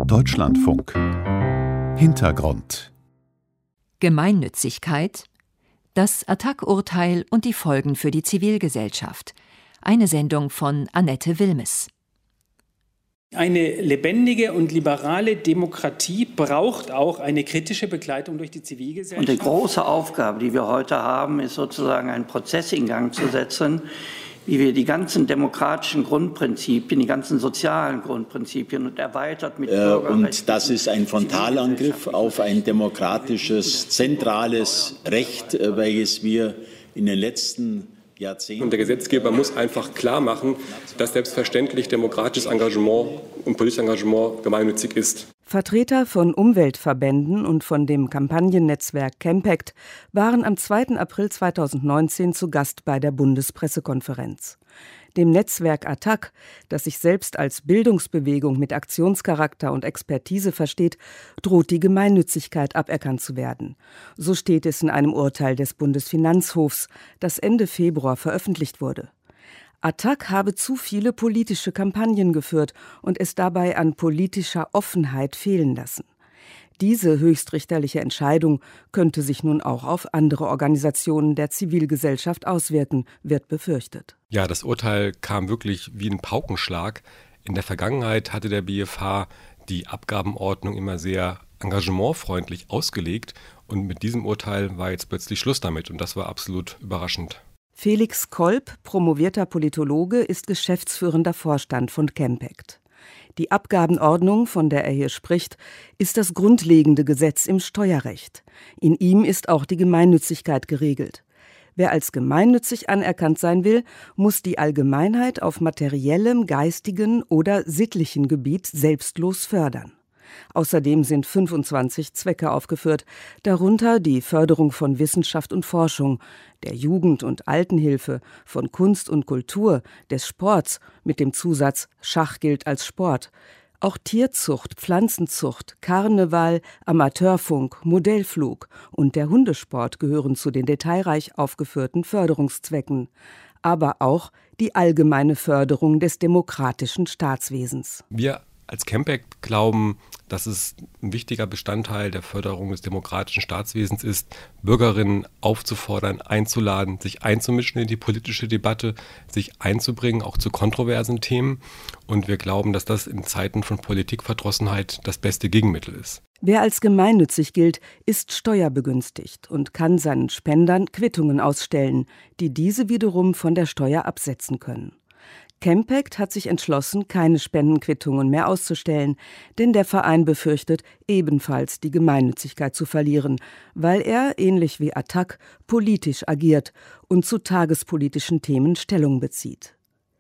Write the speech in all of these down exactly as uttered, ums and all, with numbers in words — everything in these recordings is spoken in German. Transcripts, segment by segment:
Deutschlandfunk. Hintergrund. Gemeinnützigkeit, das Attac-Urteil und die Folgen für die Zivilgesellschaft. Eine Sendung von Annette Wilmes. Eine lebendige und liberale Demokratie braucht auch eine kritische Begleitung durch die Zivilgesellschaft. Und die große Aufgabe, die wir heute haben, ist sozusagen einen Prozess in Gang zu setzen, wie wir die ganzen demokratischen Grundprinzipien, die ganzen sozialen Grundprinzipien und erweitert mit äh, Bürgerrechten. Und das ist ein Frontalangriff auf ein demokratisches, zentrales Recht, welches wir in den letzten Jahrzehnten... Und der Gesetzgeber muss einfach klar machen, dass selbstverständlich demokratisches Engagement und politisches Engagement gemeinnützig ist. Vertreter von Umweltverbänden und von dem Kampagnennetzwerk Campact waren am zweiten April zweitausendneunzehn zu Gast bei der Bundespressekonferenz. Dem Netzwerk Attac, das sich selbst als Bildungsbewegung mit Aktionscharakter und Expertise versteht, droht die Gemeinnützigkeit aberkannt zu werden. So steht es in einem Urteil des Bundesfinanzhofs, das Ende Februar veröffentlicht wurde. Attac habe zu viele politische Kampagnen geführt und es dabei an politischer Offenheit fehlen lassen. Diese höchstrichterliche Entscheidung könnte sich nun auch auf andere Organisationen der Zivilgesellschaft auswirken, wird befürchtet. Ja, das Urteil kam wirklich wie ein Paukenschlag. In der Vergangenheit hatte der B F H die Abgabenordnung immer sehr engagementfreundlich ausgelegt und mit diesem Urteil war jetzt plötzlich Schluss damit und das war absolut überraschend. Felix Kolb, promovierter Politologe, ist geschäftsführender Vorstand von Campact. Die Abgabenordnung, von der er hier spricht, ist das grundlegende Gesetz im Steuerrecht. In ihm ist auch die Gemeinnützigkeit geregelt. Wer als gemeinnützig anerkannt sein will, muss die Allgemeinheit auf materiellem, geistigen oder sittlichen Gebiet selbstlos fördern. Außerdem sind fünfundzwanzig Zwecke aufgeführt, darunter die Förderung von Wissenschaft und Forschung, der Jugend- und Altenhilfe, von Kunst und Kultur, des Sports mit dem Zusatz Schach gilt als Sport. Auch Tierzucht, Pflanzenzucht, Karneval, Amateurfunk, Modellflug und der Hundesport gehören zu den detailreich aufgeführten Förderungszwecken. Aber auch die allgemeine Förderung des demokratischen Staatswesens. Wir als Campact glauben, dass es ein wichtiger Bestandteil der Förderung des demokratischen Staatswesens ist, Bürgerinnen aufzufordern, einzuladen, sich einzumischen in die politische Debatte, sich einzubringen, auch zu kontroversen Themen. Und wir glauben, dass das in Zeiten von Politikverdrossenheit das beste Gegenmittel ist. Wer als gemeinnützig gilt, ist steuerbegünstigt und kann seinen Spendern Quittungen ausstellen, die diese wiederum von der Steuer absetzen können. Campact hat sich entschlossen, keine Spendenquittungen mehr auszustellen, denn der Verein befürchtet, ebenfalls die Gemeinnützigkeit zu verlieren, weil er, ähnlich wie Attac, politisch agiert und zu tagespolitischen Themen Stellung bezieht.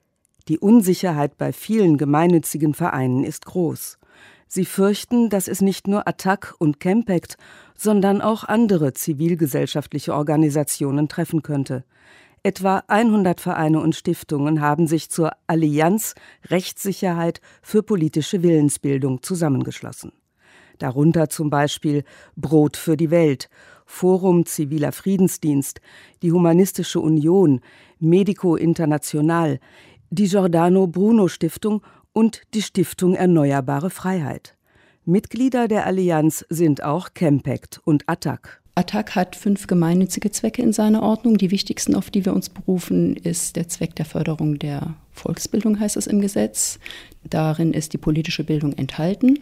Die Unsicherheit bei vielen gemeinnützigen Vereinen ist groß. Sie fürchten, dass es nicht nur Attac und Campact, sondern auch andere zivilgesellschaftliche Organisationen treffen könnte. Etwa hundert Vereine und Stiftungen haben sich zur Allianz Rechtssicherheit für politische Willensbildung zusammengeschlossen. Darunter zum Beispiel Brot für die Welt, Forum Ziviler Friedensdienst, die Humanistische Union, Medico International, die Giordano Bruno Stiftung und die Stiftung Erneuerbare Freiheit. Mitglieder der Allianz sind auch Campact und Attac. Attac hat fünf gemeinnützige Zwecke in seiner Ordnung. Die wichtigsten, auf die wir uns berufen, ist der Zweck der Förderung der Volksbildung, heißt es im Gesetz. Darin ist die politische Bildung enthalten.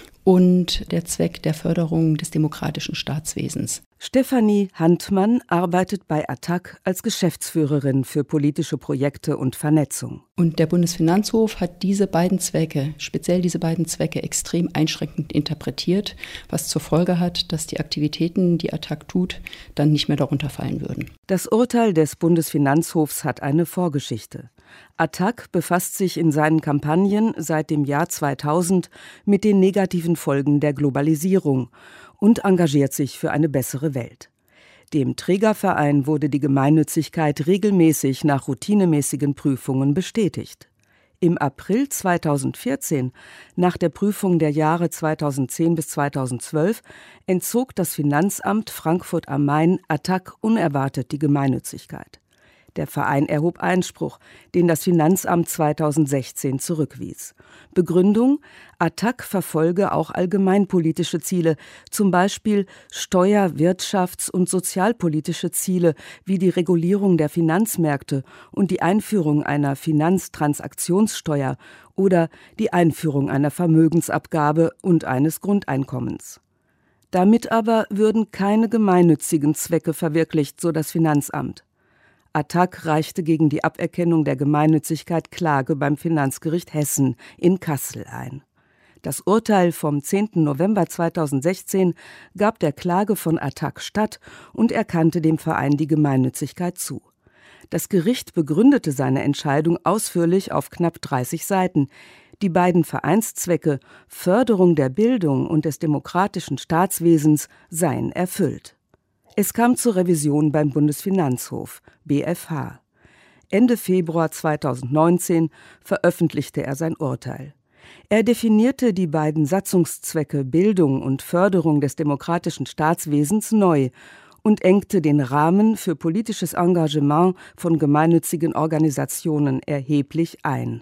Und der Zweck der Förderung des demokratischen Staatswesens. Stefanie Handmann arbeitet bei Attac als Geschäftsführerin für politische Projekte und Vernetzung. Und der Bundesfinanzhof hat diese beiden Zwecke, speziell diese beiden Zwecke, extrem einschränkend interpretiert, was zur Folge hat, dass die Aktivitäten, die Attac tut, dann nicht mehr darunter fallen würden. Das Urteil des Bundesfinanzhofs hat eine Vorgeschichte. Attac befasst sich in seinen Kampagnen seit dem Jahr zweitausend mit den negativen Folgen der Globalisierung und engagiert sich für eine bessere Welt. Dem Trägerverein wurde die Gemeinnützigkeit regelmäßig nach routinemäßigen Prüfungen bestätigt. Im April zweitausendvierzehn, nach der Prüfung der Jahre zweitausendzehn bis zweitausendzwölf, entzog das Finanzamt Frankfurt am Main Attac unerwartet die Gemeinnützigkeit. Der Verein erhob Einspruch, den das Finanzamt zweitausendsechzehn zurückwies. Begründung: A T T A C verfolge auch allgemeinpolitische Ziele, zum Beispiel steuer-, wirtschafts- und sozialpolitische Ziele wie die Regulierung der Finanzmärkte und die Einführung einer Finanztransaktionssteuer oder die Einführung einer Vermögensabgabe und eines Grundeinkommens. Damit aber würden keine gemeinnützigen Zwecke verwirklicht, so das Finanzamt. A T T A C reichte gegen die Aberkennung der Gemeinnützigkeit Klage beim Finanzgericht Hessen in Kassel ein. Das Urteil vom zehnten November zweitausendsechzehn gab der Klage von A T T A C statt und erkannte dem Verein die Gemeinnützigkeit zu. Das Gericht begründete seine Entscheidung ausführlich auf knapp dreißig Seiten. Die beiden Vereinszwecke Förderung der Bildung und des demokratischen Staatswesens seien erfüllt. Es kam zur Revision beim Bundesfinanzhof, B F H. Ende Februar zweitausendneunzehn veröffentlichte er sein Urteil. Er definierte die beiden Satzungszwecke Bildung und Förderung des demokratischen Staatswesens neu und engte den Rahmen für politisches Engagement von gemeinnützigen Organisationen erheblich ein.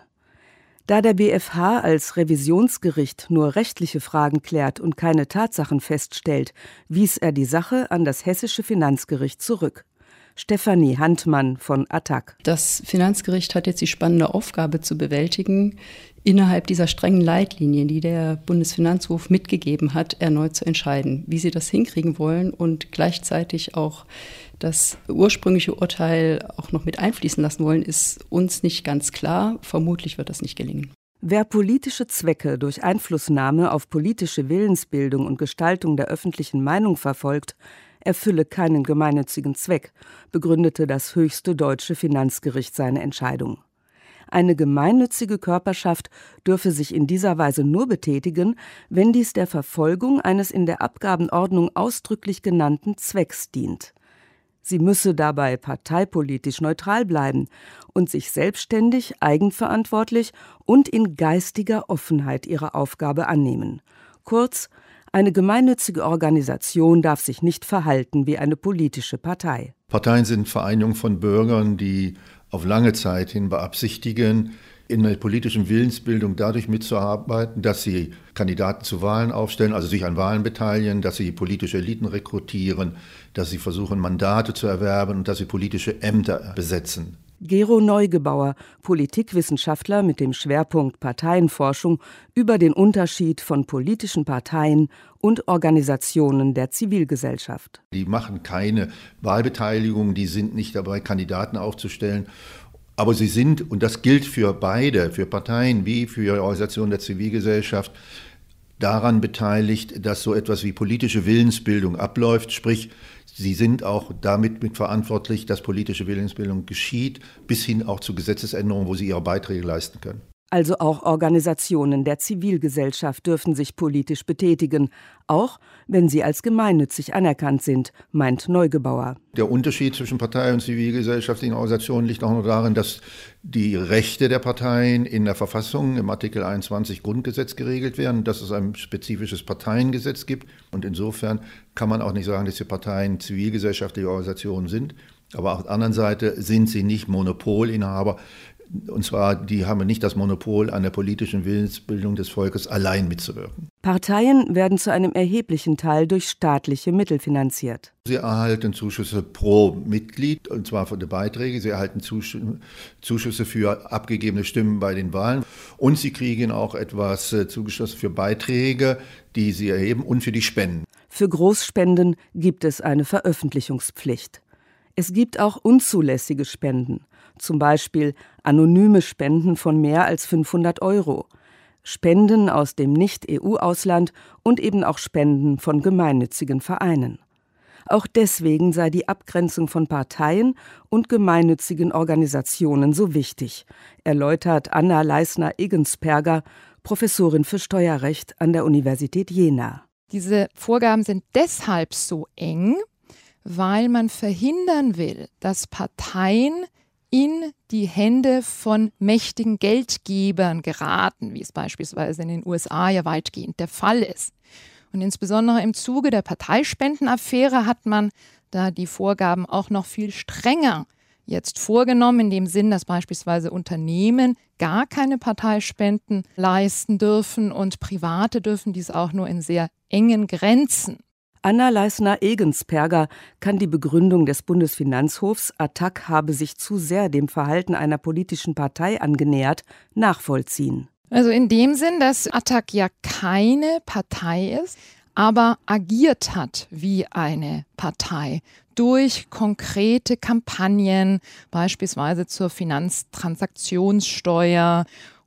Da der B F H als Revisionsgericht nur rechtliche Fragen klärt und keine Tatsachen feststellt, wies er die Sache an das Hessische Finanzgericht zurück. Stefanie Handmann von A T T A C. Das Finanzgericht hat jetzt die spannende Aufgabe zu bewältigen, innerhalb dieser strengen Leitlinien, die der Bundesfinanzhof mitgegeben hat, erneut zu entscheiden, wie sie das hinkriegen wollen und gleichzeitig auch das ursprüngliche Urteil auch noch mit einfließen lassen wollen, ist uns nicht ganz klar. Vermutlich wird das nicht gelingen. Wer politische Zwecke durch Einflussnahme auf politische Willensbildung und Gestaltung der öffentlichen Meinung verfolgt, erfülle keinen gemeinnützigen Zweck, begründete das höchste deutsche Finanzgericht seine Entscheidung. Eine gemeinnützige Körperschaft dürfe sich in dieser Weise nur betätigen, wenn dies der Verfolgung eines in der Abgabenordnung ausdrücklich genannten Zwecks dient. Sie müsse dabei parteipolitisch neutral bleiben und sich selbstständig, eigenverantwortlich und in geistiger Offenheit ihrer Aufgabe annehmen. Kurz, eine gemeinnützige Organisation darf sich nicht verhalten wie eine politische Partei. Parteien sind Vereinigungen von Bürgern, die auf lange Zeit hin beabsichtigen, in der politischen Willensbildung dadurch mitzuarbeiten, dass sie Kandidaten zu Wahlen aufstellen, also sich an Wahlen beteiligen, dass sie politische Eliten rekrutieren, dass sie versuchen, Mandate zu erwerben und dass sie politische Ämter besetzen. Gero Neugebauer, Politikwissenschaftler mit dem Schwerpunkt Parteienforschung, über den Unterschied von politischen Parteien und Organisationen der Zivilgesellschaft. Die machen keine Wahlbeteiligung, die sind nicht dabei, Kandidaten aufzustellen. Aber sie sind, und das gilt für beide, für Parteien wie für Organisationen der Zivilgesellschaft, daran beteiligt, dass so etwas wie politische Willensbildung abläuft. Sprich, sie sind auch damit mitverantwortlich, dass politische Willensbildung geschieht, bis hin auch zu Gesetzesänderungen, wo sie ihre Beiträge leisten können. Also auch Organisationen der Zivilgesellschaft dürfen sich politisch betätigen, auch wenn sie als gemeinnützig anerkannt sind, meint Neugebauer. Der Unterschied zwischen Partei und zivilgesellschaftlichen Organisationen liegt auch nur darin, dass die Rechte der Parteien in der Verfassung im Artikel einundzwanzig Grundgesetz geregelt werden, dass es ein spezifisches Parteiengesetz gibt. Und insofern kann man auch nicht sagen, dass die Parteien zivilgesellschaftliche Organisationen sind. Aber auf der anderen Seite sind sie nicht Monopolinhaber. Und zwar, die haben nicht das Monopol an der politischen Willensbildung des Volkes allein mitzuwirken. Parteien werden zu einem erheblichen Teil durch staatliche Mittel finanziert. Sie erhalten Zuschüsse pro Mitglied, und zwar von den Beiträgen. Sie erhalten Zuschüsse für abgegebene Stimmen bei den Wahlen. Und sie kriegen auch etwas zugeschossen für Beiträge, die sie erheben, und für die Spenden. Für Großspenden gibt es eine Veröffentlichungspflicht. Es gibt auch unzulässige Spenden. Zum Beispiel anonyme Spenden von mehr als fünfhundert Euro, Spenden aus dem Nicht-E U-Ausland und eben auch Spenden von gemeinnützigen Vereinen. Auch deswegen sei die Abgrenzung von Parteien und gemeinnützigen Organisationen so wichtig, erläutert Anna Leisner-Egensperger, Professorin für Steuerrecht an der Universität Jena. Diese Vorgaben sind deshalb so eng, weil man verhindern will, dass Parteien in die Hände von mächtigen Geldgebern geraten, wie es beispielsweise in den U S A ja weitgehend der Fall ist. Und insbesondere im Zuge der Parteispendenaffäre hat man da die Vorgaben auch noch viel strenger jetzt vorgenommen, in dem Sinn, dass beispielsweise Unternehmen gar keine Parteispenden leisten dürfen und Private dürfen dies auch nur in sehr engen Grenzen. Anna Leisner-Egensperger kann die Begründung des Bundesfinanzhofs, A T T A C habe sich zu sehr dem Verhalten einer politischen Partei angenähert, nachvollziehen. Also in dem Sinn, dass A T T A C ja keine Partei ist, aber agiert hat wie eine Partei durch konkrete Kampagnen, beispielsweise zur Finanztransaktionssteuer,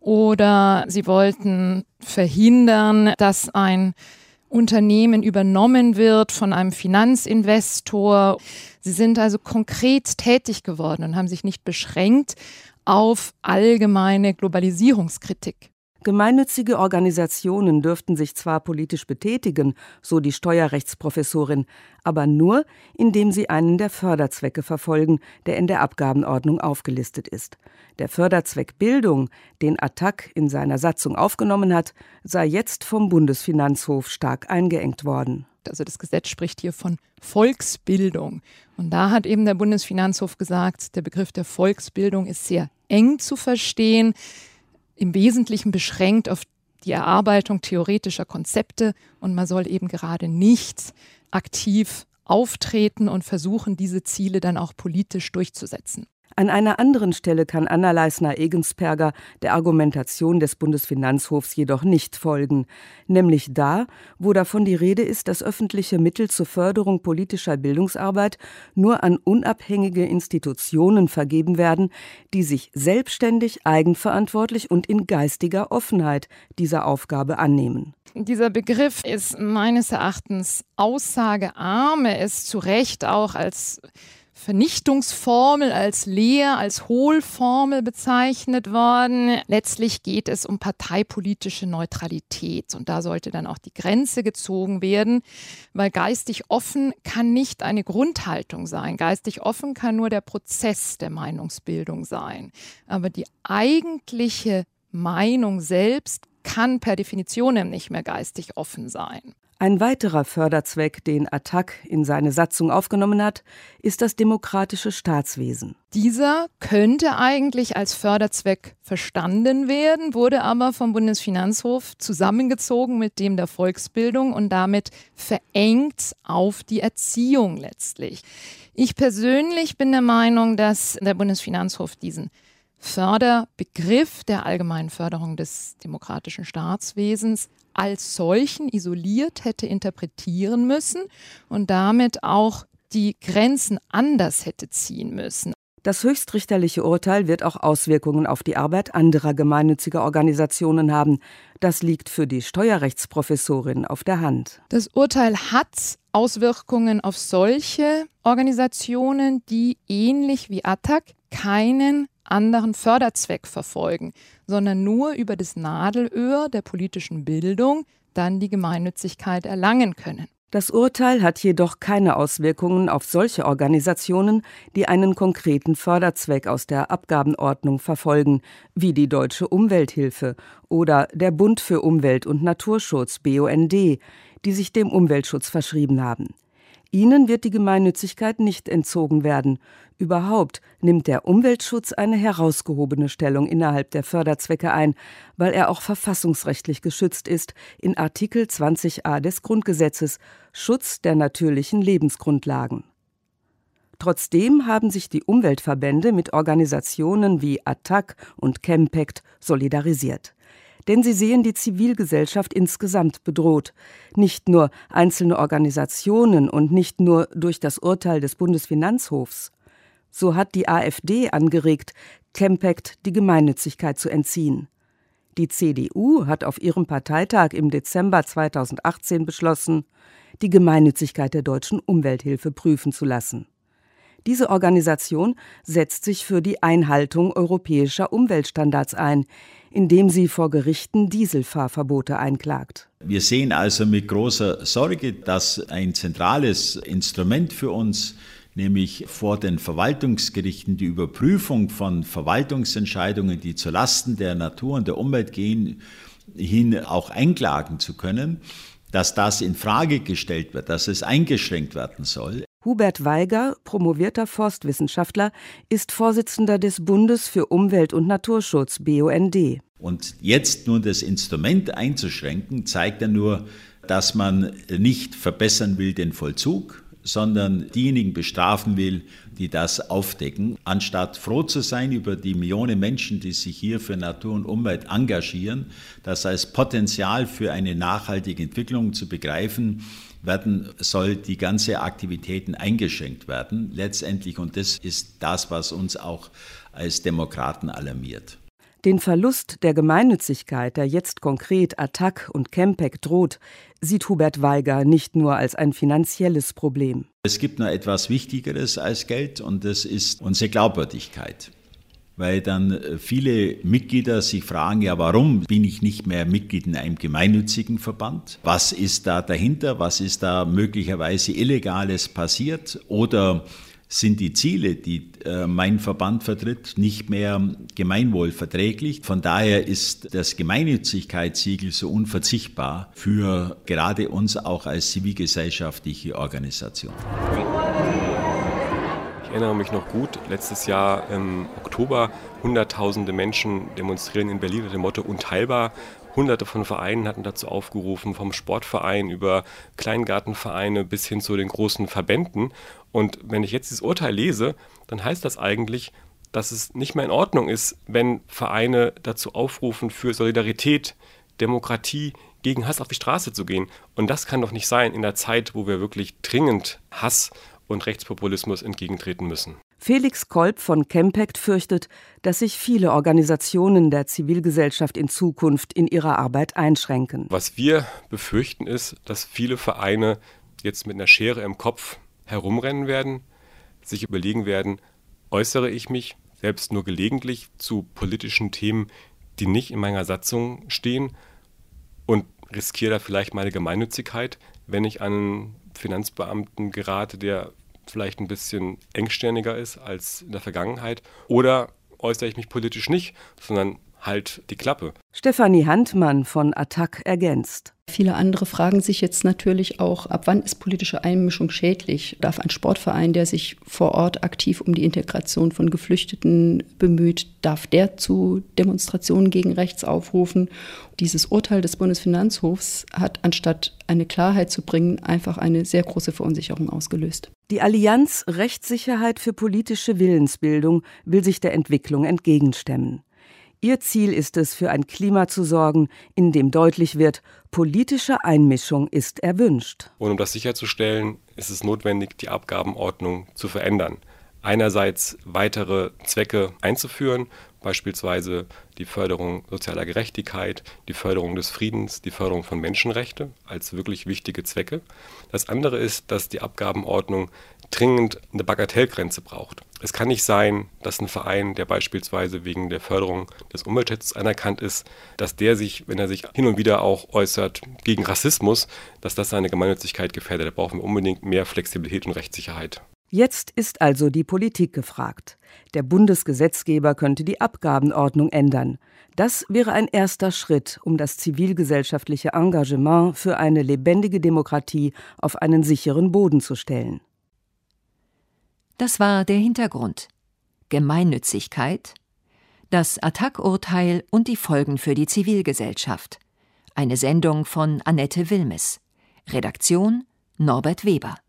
oder sie wollten verhindern, dass ein Unternehmen übernommen wird von einem Finanzinvestor. Sie sind also konkret tätig geworden und haben sich nicht beschränkt auf allgemeine Globalisierungskritik. Gemeinnützige Organisationen dürften sich zwar politisch betätigen, so die Steuerrechtsprofessorin, aber nur, indem sie einen der Förderzwecke verfolgen, der in der Abgabenordnung aufgelistet ist. Der Förderzweck Bildung, den A T T A C in seiner Satzung aufgenommen hat, sei jetzt vom Bundesfinanzhof stark eingeengt worden. Also das Gesetz spricht hier von Volksbildung. Und da hat eben der Bundesfinanzhof gesagt, der Begriff der Volksbildung ist sehr eng zu verstehen, im Wesentlichen beschränkt auf die Erarbeitung theoretischer Konzepte, und man soll eben gerade nicht aktiv auftreten und versuchen, diese Ziele dann auch politisch durchzusetzen. An einer anderen Stelle kann Anna Leisner-Egensperger der Argumentation des Bundesfinanzhofs jedoch nicht folgen, nämlich da, wo davon die Rede ist, dass öffentliche Mittel zur Förderung politischer Bildungsarbeit nur an unabhängige Institutionen vergeben werden, die sich selbstständig, eigenverantwortlich und in geistiger Offenheit dieser Aufgabe annehmen. Dieser Begriff ist meines Erachtens aussagearm. Er ist zu Recht auch als Vernichtungsformel, als Lehr-, als Hohlformel bezeichnet worden. Letztlich geht es um parteipolitische Neutralität, und da sollte dann auch die Grenze gezogen werden, weil geistig offen kann nicht eine Grundhaltung sein. Geistig offen kann nur der Prozess der Meinungsbildung sein. Aber die eigentliche Meinung selbst kann per Definition nicht mehr geistig offen sein. Ein weiterer Förderzweck, den A T T A C in seine Satzung aufgenommen hat, ist das demokratische Staatswesen. Dieser könnte eigentlich als Förderzweck verstanden werden, wurde aber vom Bundesfinanzhof zusammengezogen mit dem der Volksbildung und damit verengt auf die Erziehung letztlich. Ich persönlich bin der Meinung, dass der Bundesfinanzhof diesen Förderbegriff der allgemeinen Förderung des demokratischen Staatswesens als solchen isoliert hätte interpretieren müssen und damit auch die Grenzen anders hätte ziehen müssen. Das höchstrichterliche Urteil wird auch Auswirkungen auf die Arbeit anderer gemeinnütziger Organisationen haben. Das liegt für die Steuerrechtsprofessorin auf der Hand. Das Urteil hat Auswirkungen auf solche Organisationen, die ähnlich wie A T T A C keinen anderen Förderzweck verfolgen, sondern nur über das Nadelöhr der politischen Bildung dann die Gemeinnützigkeit erlangen können. Das Urteil hat jedoch keine Auswirkungen auf solche Organisationen, die einen konkreten Förderzweck aus der Abgabenordnung verfolgen, wie die Deutsche Umwelthilfe oder der Bund für Umwelt und Naturschutz B U N D, die sich dem Umweltschutz verschrieben haben. Ihnen wird die Gemeinnützigkeit nicht entzogen werden. Überhaupt nimmt der Umweltschutz eine herausgehobene Stellung innerhalb der Förderzwecke ein, weil er auch verfassungsrechtlich geschützt ist in Artikel zwanzig a des Grundgesetzes, Schutz der natürlichen Lebensgrundlagen. Trotzdem haben sich die Umweltverbände mit Organisationen wie A T T A C und Campact solidarisiert. Denn sie sehen die Zivilgesellschaft insgesamt bedroht. Nicht nur einzelne Organisationen und nicht nur durch das Urteil des Bundesfinanzhofs. So hat die AfD angeregt, Campact die Gemeinnützigkeit zu entziehen. Die C D U hat auf ihrem Parteitag im Dezember zweitausendachtzehn beschlossen, die Gemeinnützigkeit der Deutschen Umwelthilfe prüfen zu lassen. Diese Organisation setzt sich für die Einhaltung europäischer Umweltstandards ein, indem sie vor Gerichten Dieselfahrverbote einklagt. Wir sehen also mit großer Sorge, dass ein zentrales Instrument für uns, nämlich vor den Verwaltungsgerichten die Überprüfung von Verwaltungsentscheidungen, die zulasten der Natur und der Umwelt gehen, hin auch einklagen zu können, dass das in Frage gestellt wird, dass es eingeschränkt werden soll. Hubert Weiger, promovierter Forstwissenschaftler, ist Vorsitzender des Bundes für Umwelt- und Naturschutz, B U N D. Und jetzt nur das Instrument einzuschränken, zeigt ja nur, dass man nicht verbessern will den Vollzug, sondern diejenigen bestrafen will, die das aufdecken. Anstatt froh zu sein über die Millionen Menschen, die sich hier für Natur und Umwelt engagieren, das als Potenzial für eine nachhaltige Entwicklung zu begreifen, werden, soll die ganze Aktivitäten eingeschränkt werden, letztendlich. Und das ist das, was uns auch als Demokraten alarmiert. Den Verlust der Gemeinnützigkeit, der jetzt konkret Attac und Chempeck droht, sieht Hubert Weiger nicht nur als ein finanzielles Problem. Es gibt noch etwas Wichtigeres als Geld, und das ist unsere Glaubwürdigkeit. Weil dann viele Mitglieder sich fragen, ja, warum bin ich nicht mehr Mitglied in einem gemeinnützigen Verband? Was ist da dahinter? Was ist da möglicherweise Illegales passiert? Oder sind die Ziele, die äh, mein Verband vertritt, nicht mehr gemeinwohlverträglich? Von daher ist das Gemeinnützigkeitssiegel so unverzichtbar für gerade uns auch als zivilgesellschaftliche Organisation. Ich erinnere mich noch gut, letztes Jahr im Oktober hunderttausende Menschen demonstrieren in Berlin unter dem Motto Unteilbar. Hunderte von Vereinen hatten dazu aufgerufen, vom Sportverein über Kleingartenvereine bis hin zu den großen Verbänden. Und wenn ich jetzt dieses Urteil lese, dann heißt das eigentlich, dass es nicht mehr in Ordnung ist, wenn Vereine dazu aufrufen, für Solidarität, Demokratie, gegen Hass auf die Straße zu gehen. Und das kann doch nicht sein in der Zeit, wo wir wirklich dringend Hass und Rechtspopulismus entgegentreten müssen. Felix Kolb von Chempeck fürchtet, dass sich viele Organisationen der Zivilgesellschaft in Zukunft in ihrer Arbeit einschränken. Was wir befürchten ist, dass viele Vereine jetzt mit einer Schere im Kopf herumrennen werden, sich überlegen werden, äußere ich mich selbst nur gelegentlich zu politischen Themen, die nicht in meiner Satzung stehen, und riskiere da vielleicht meine Gemeinnützigkeit, wenn ich an einen Finanzbeamten gerate, der vielleicht ein bisschen engstirniger ist als in der Vergangenheit, oder äußere ich mich politisch nicht, sondern halt die Klappe. Stefanie Handmann von Attac ergänzt. Viele andere fragen sich jetzt natürlich auch, ab wann ist politische Einmischung schädlich? Darf ein Sportverein, der sich vor Ort aktiv um die Integration von Geflüchteten bemüht, darf der zu Demonstrationen gegen rechts aufrufen? Dieses Urteil des Bundesfinanzhofs hat, anstatt eine Klarheit zu bringen, einfach eine sehr große Verunsicherung ausgelöst. Die Allianz Rechtssicherheit für politische Willensbildung will sich der Entwicklung entgegenstemmen. Ihr Ziel ist es, für ein Klima zu sorgen, in dem deutlich wird, politische Einmischung ist erwünscht. Und um das sicherzustellen, ist es notwendig, die Abgabenordnung zu verändern. Einerseits weitere Zwecke einzuführen, beispielsweise die Förderung sozialer Gerechtigkeit, die Förderung des Friedens, die Förderung von Menschenrechten als wirklich wichtige Zwecke. Das andere ist, dass die Abgabenordnung dringend eine Bagatellgrenze braucht. Es kann nicht sein, dass ein Verein, der beispielsweise wegen der Förderung des Umweltschutzes anerkannt ist, dass der sich, wenn er sich hin und wieder auch äußert gegen Rassismus, dass das seine Gemeinnützigkeit gefährdet. Da brauchen wir unbedingt mehr Flexibilität und Rechtssicherheit. Jetzt ist also die Politik gefragt. Der Bundesgesetzgeber könnte die Abgabenordnung ändern. Das wäre ein erster Schritt, um das zivilgesellschaftliche Engagement für eine lebendige Demokratie auf einen sicheren Boden zu stellen. Das war der Hintergrund. Gemeinnützigkeit, das Attac-Urteil und die Folgen für die Zivilgesellschaft. Eine Sendung von Annette Wilmes. Redaktion Norbert Weber.